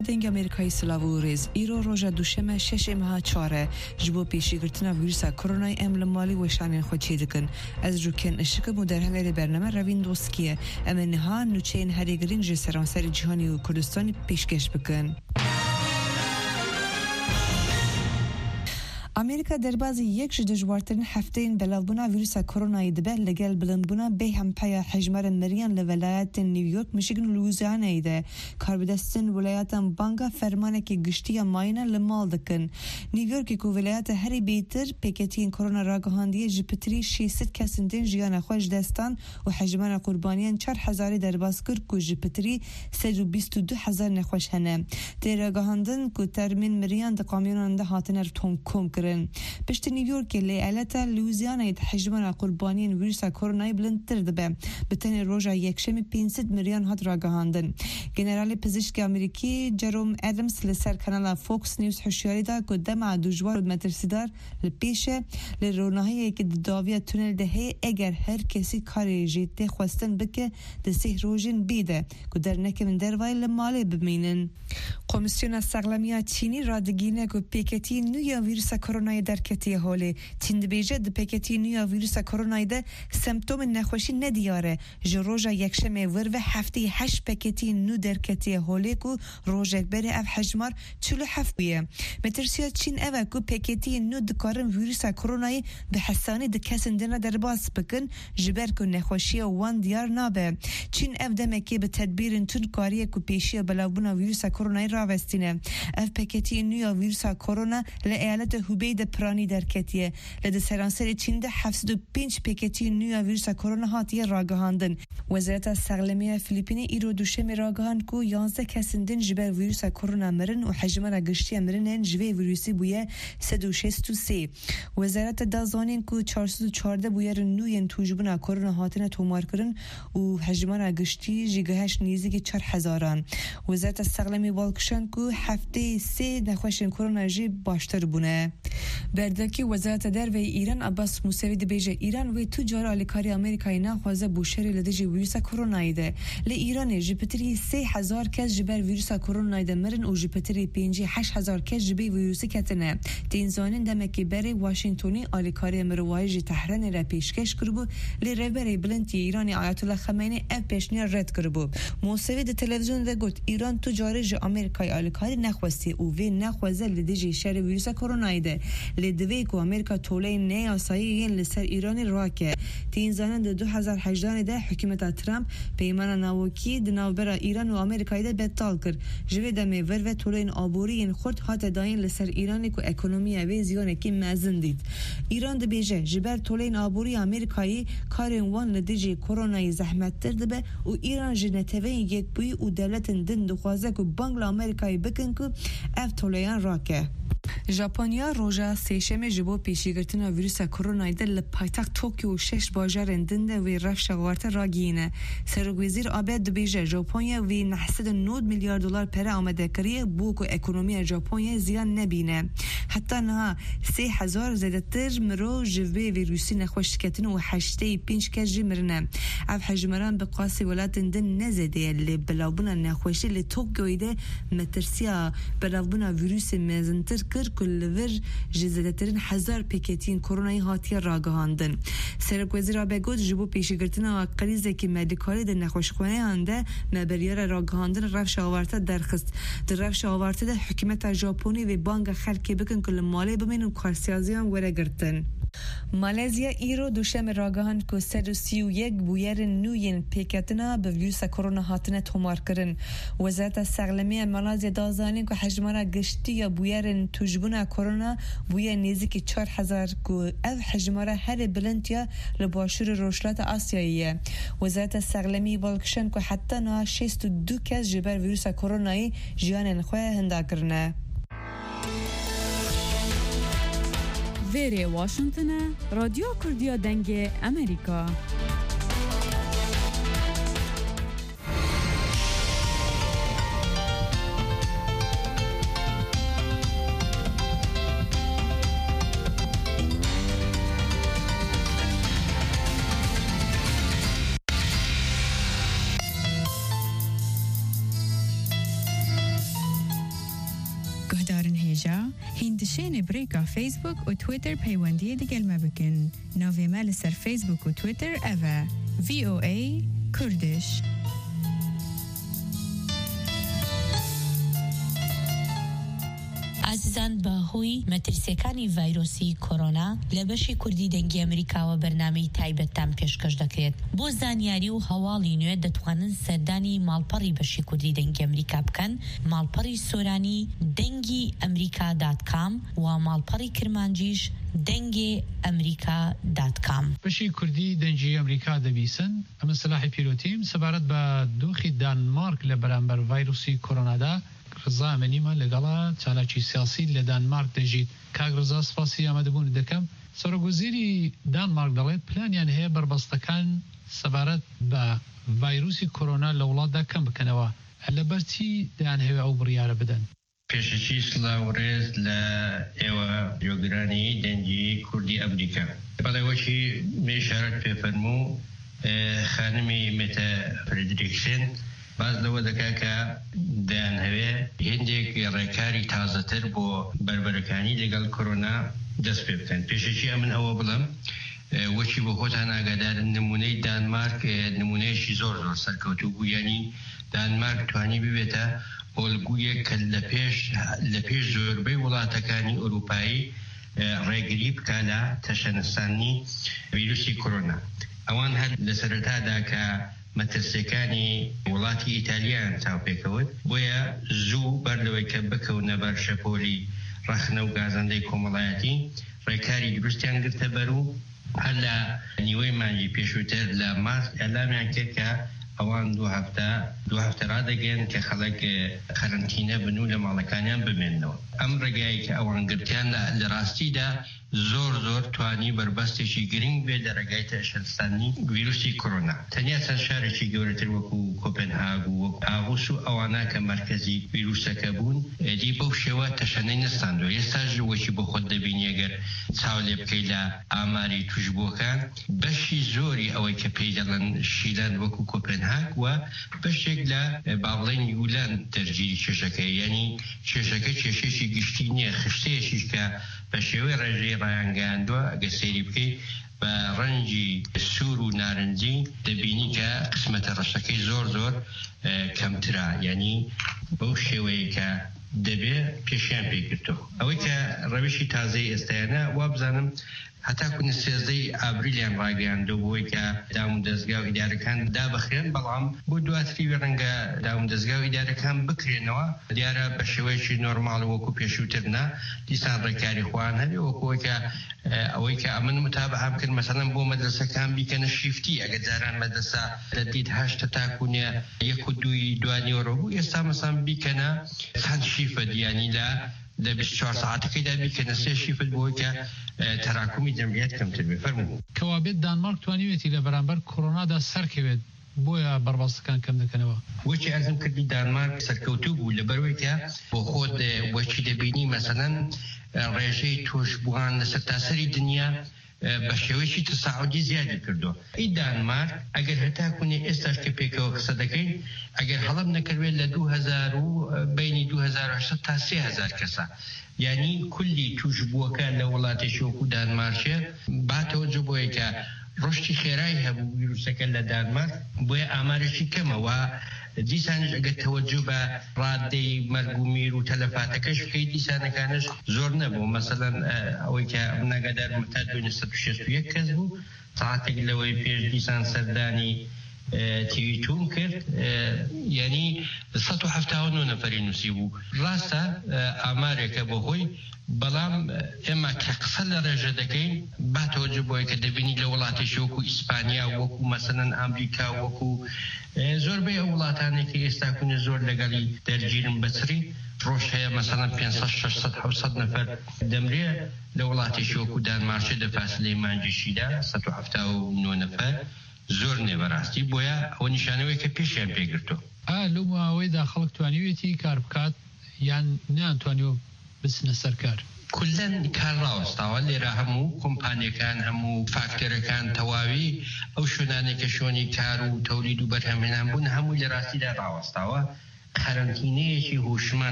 دنگ امریکای سلاوریز ایرو روژا دوشمه شش ماه چاره جبو پیشی گرتنا ویروس کرونا امل مالی و شانین خود چی دکن از روکن اشک مدر هنگری برنامه روین دوستکیه اما نها نوچین هریگرین جسرانسر جهانی و کردستانی پیشکش بکن. امریکا در بازی یک جدوجوارترین هفته این بلاوبنا ویروس کرونا دبه لگل بلندبونا به هم پیا حجمر مریان لولایت نیویورک میشیگن لوزیانه ایده کاربدستن ولایت بانگا فرمانه که گشتی ماینه لمال دکن نیویورک که ولایت هری بیتر پیکتین کرونا راگهاندی جپتری 600 کسندین جیان خوش دستان و حجمر قربانیان 4000 در باز کرد که جپتری 322000 نخوش هنه تراگهاندن که ترمین مریان دقامیان ده هاتنر توم کم پشت نیویورک لیالتا لوزیانه حجمان قربانین ویروس کرونا بلندتر دبه بتن روژا یکشم 500 میلیون هات راگهاندن. جنرال پزشک امریکی جروم ادمز لسر کانال فوکس نیوز هشیاری دا که دم دجوار و مترسیدار لپیشه لرونهایی که داویه تونل دهه اگر هر کسی کاری جیده خواستن بکه دسته روژن بیده که در نکمن در وای لماله بمینن. کمیسیون سقلمیات چینی رادگینه که پیکتی نویا ویروس کرونا در کتی حاله چین بیجه د پیکتی نویا ویروس کرونا ده سمپتوم نخوشی ندیاره جروجا یکشمه ور و هفته 8 پیکتی نو در کتی حاله کو روجک بره اف حجمار 47 بیه مترسیات چین اوه کو پیکتی نو دکارن ویروس کرونا به حسانی د کسندنا در باس بکن جبر کو نخوشی وان دیار نابه چین اف دمکی به تدبیر تون کاری کو پیشی بلاوبنا ویروس کرونا راوستینه اف پیکتی نویا ویروس کرونا لایالت هوبید پرانی در کتیه لده سرانسر چین ده 75 پیکتی نویا ویروس کرونا هاتیه راگهاندن. وزارت سقلمیه فیلیپینی ایرو دوشم راگهاند کو 11 کسندین جبر ویروس کرونا مرن و حجم گشتی مرنن جوی ویروسی بویه 363. وزارت دازانین کو 414 بویر نوین توجبنا کرونا هاتنه تومار کرن و حجم گشتی جیگهش نیزی 4000. وزارت سقلمی والکشن کو هفته 3 نخوشن کرونا جی باشتر بونه. بردکی وزارت در و ایران عباس موسوی بیجه ایران و تجار آلیکاری آمریکایی نخوازه بوشری لدجی ویروس کرونا ایده لی ایران جپتری 3000 کس جبر ویروس کرونا ایده مرن و جپتری 5000 کس جبی ویروسی کتنه تینزانین دمکی بری واشنگتونی آلیکاری مروایج تهران را پیشکش کربو لی رهبری بلندی ایرانی آیت الله خمینی اف پیشنهاد رد کربو. موسوی د تلویزیون ده گفت ایران تجاری ج آمریکایی آلیکاری نخواستی او و نخوازه لدجی شر ویروس کرونا ایده لدوی کو امریکا توله نه آسایی لسر ایران راکه تین زنان 2018 ده حکومت ترامپ پیمان ناوکی د نوبر ایران و آمریکا ده بتال کرد جوی دمه ور و توله آبوری خرد هات داین لسر ایرانی کو اکونومی و زیان کی مزن دید ایران ده بیجه جبر توله آبوری آمریکایی کارن وان لدجی کرونا زحمت تر به و ایران جنتوی یک بوی و دولت دن دخوازه کو بانگل آمریکایی بکن کو اف توله راکه. ژاپنیا روژا سهشنبه جبو پیشگیری ویروس کرونا در پایتخت توکیو 6 باجر اندنده و رفش غارت راگینه. سرگوزیر آباد بیجه ژاپنیا و 900 میلیارد دلار پر آمده کریه بو کو اکونومی ژاپنیا زیان نبینه. حتی نه 3000 زیادتر مرو جوی ویروسی نخوش کتن و 85 کس مرنه. اف حجمران به قاسی ولایت اندن نزده لی بلابونا نخوشی لی توکیو ده مترسیا بلابونا ویروس مزنتر کر کل ور جزدترین 1000 پیکتین کرونایی هاتی راگهاندن. سرکوزی را بگود جبو پیشگرتنا و قریزه که مدیکالی در نخوشخانه هنده مبریار راگهاندن رفش آورته درخست. در رفش آورته ده حکمت ژاپنی و بانک خلکی بکن کل مالی بمین و کارسیازیان وره گرتن. مالزیا ایرو دوشم راگهاند که 131 بویر نوین پیکتنا به ویروس کرونا هاتنه تومار کرن. وزارت سقلمی مالزیا دازانین که حجمارا گشتی یا بویر توجبونا کرونا بویر نیزی 4000 که او حجمارا هر بلندیا لباشور روشلات آسیاییه. وزارت سقلمی والکشن که حتی نه 62 کس جبر ویروس کرونایی جیان خواه هنده کرنه. ویری واشنگتن رادیو کردیا دنگ امریکا. گهدارن هیجا هندشین بریکا فیسبوک و تویتر پیوندی دیگل مبکن ناوی مال سر فیسبوک و تویتر اوه VOA کردش. عزیزان باهوی مترسیکانی ویروسی کرونا لبشی کردی دنگی امریکا و برنامه تایبت تام پیشکش دکرد. بو زانیاری و حوالی نوید دتوانن سردانی مالپری بشی کردی دنگی امریکا بکن مالپری سورانی دنگی امریکا.com و مالپری کرمانجیش دنگی امریکا.com. بشی کردی دنگی امریکا دبیسن اما صلاح پیروتیم سبارت با دوخی دانمارک لبرانبر ویروسی کرونا دا رضا منیما لگلا چالاکی سیاسی لدانمارک دجید کاغ رضا سپاسی آمده بون دکم سرگوزیری دانمارک دلید پلانیان هی بربستکان سبارت با ویروسی کرونا لولاد دا کم بکنوا لبرتی دان هی او بریاره بدن پیششی سلاورز لأيوة جوگرانی دنجی کردی امریکا بعد وشی میشارت پیفرمو خانمی متا فردریکسن باز لو دکاکا دان هوی هندێک ڕێکاری تازەتر بۆ بربەرەکانی لەگەڵ کۆرۆنا دەست پێ بکەن. پێشەکی ئەمن ئەوە بڵم وەکی بۆ خۆتان ئاگادارن نمونەی دانمارک نمونەیەکی زۆر سەرکەوتوو بوو یعنی دانمارک توانی ببێتە ئۆلگویەک کە لە پێش زۆربەی وڵاتەکانی ئەوروپایی ڕێگری بکە لە تەشەنەسانی ڤیرۆسی کۆرۆنا. ئەوان هەر لە سەرەتادا کە مەترسیەکانی وڵاتی ئیتالیان چاوپێکەوت بۆیە زوو بەردەوەی کە بکەونە بەر شەپۆلی ڕەخنە و گازەندەی کۆمەڵایەتی ڕێکاری دروستیان گرتە بەر و هەر لە نیوەی مانگی پێشووتر لە مارس ئەلامیان کرد کە ئەوان دوو هەفتە ڕادەگەن کە خەڵک قەرەنتینە بن و لە ماڵەکانیان بمێننەوە. ئەم ڕێگایی کە ئەوان گرتیان لە ڕاستیدا زۆر توانی بربەستێکی گرنگ بێ لە ڕێگای تەشەنسانی ڤیرۆسی کۆرۆنا. تەنیا چەند شارێکی گەورەتر وەکو کۆپنهاگ و وەکو ئاغوس و ئەوانە کە مەرکەزی ڤیرۆسەکە بوون دی بەو شێوە تەشەنەی نەستاندوە. ئێستاش وەکی بۆ خۆت دەبینی ئەگەر چاو لێ بکەی لە ئاماری توشبووەکان بەشی زۆری ئەوەی کە پێی دەڵێن شیلەند وەکو کۆپنهاگ و بەشێک لە باڵێن یولەن دەرگیری کێشەکەی یعنی کێشەکە کێشێکی گشتی نییە خشتەیەکیش کە بە شێوەی ڕێژەی ڕایانگەاندووە ئەگە سەیری بکەی بە ڕەنگی سوور و نارنجی دەبینی کە قسمەتە ڕەشەکەی زۆر کەمترا یعنی بەو شێوەیە کە دەبێ پێشیان پێگرتو. ئەوەی کە ڕەوشی تازەی ئێستایانە وا بزانم هەتاکو سێزدەی ئابریلیان ڕاگەیاندوو بۆی کە داوم دەستگا و ئیدارەکان دابەخرێن بەڵام بۆ دواتری ڕەنگە داوم دەستگا و ئیدارەکان بکرێنەوە دیارە بە شێوەیەکی نۆرماڵ وەکو پێشووترنا دیسان ڕێکاری خوان هەبێ وەکوەوەی کە ئەوەی کە ئەمن متابعام کرد مەسەڵەن بۆ مەدرسەکان بیکەنە شیفتی ئەگە جاران مەدرسە دەدیت 8 تاکوونێ 1 و 2 دوانیەوە بوو ئێستا مەسەڵەن بیکەنە چەند شیفە دیانی لە 24 ساعتەکەیدا بیکەنە 3 شیفت بۆی کە تەراکمی جەمعیەت کەمتر بێ. فەرموو کەوابێت دانمارک توانیوێتی لە بەرامبەر کۆرۆنادا سەرکەوێت بۆیە بەربەستەکان کەم دەکەنەوە. وەکی ئەرزم کردی دانمارک سەرکەوتوو بوو لەبەرەوەی کە بۆ خۆت وەکی دەبینی مەسەڵەن ڕێژەی تۆشببووان لەسەر تاسەری دنیا بە شێوەیەکی تەساعودی زیادی کردووە. ئەی دانمارک ئەگەر هەتاکوونێ ئێستاش کە پێکەوە قسە دەکەین ئەگەر هەڵم نەکردوێت لە 2000 و بینی 2008 تا 3000 کەسە یعنی کولی توشببووەکە لە وڵاتێکی وەکو دانمارکە باتەوە جبۆیە کە ڕۆشتی خێرایی هەبوو ڤیرۆسەکە لە دانمارک بۆیە ئامارێکی کەمەوە دیسانش ئەگەر تەوەجو بە ڕادەی مەرگ و میر و تەلەفاتەکەش بکەی دیسانەکانش زۆر نەبوو. مەسەڵەن ئەوەی کە ناگادارم تا 261 کەس بوو ساعتێک لەوەی پێش دیسان سەردانی تیویتون کرد یعنی 179 نەفەری نووسی بوو. ڕاستە ئامارێکە بۆ خۆی بەڵام ئێمە کە قسە لە ڕێژە دەکەین باتەوەجو بۆیە کە دەبینی لە وڵاتێکی وەکو ئیسپانیا وەکو مەسەڵەن ئەمریکا وەکو زۆربەی ئەو وڵاتانێکی ئێستا کوونە زۆر لەگەڵی دەرگیرن بەچری ڕۆژ هەیە مەسەڵەن 500-600-700 نەفەر دەمرێ لە وڵاتێکی وەکو دانمارکە لە فاصلەی مانگیشیدا 179 نەفەر زۆر نێ بەڕاستی بۆیە ئەوە نیشانەوەی کە پێشیان پێگرتووە. لەو ماوەیەدا خەڵک توانیوێتی کار بکات یان نەیانتوانیوە بچنە سەر کار؟ کلەن کار ڕاوەستاوە لێرە هەموو کۆمپانیەکان هەموو فاکتۆرەکان تەواوی ئەو شوێنانێکە شۆنی کار و تەولید و بەرهەمهێنان بوون هەمووی لە ڕاستیدا ڕاوەستاوە. قەرەنتینەیەکی هوشمەند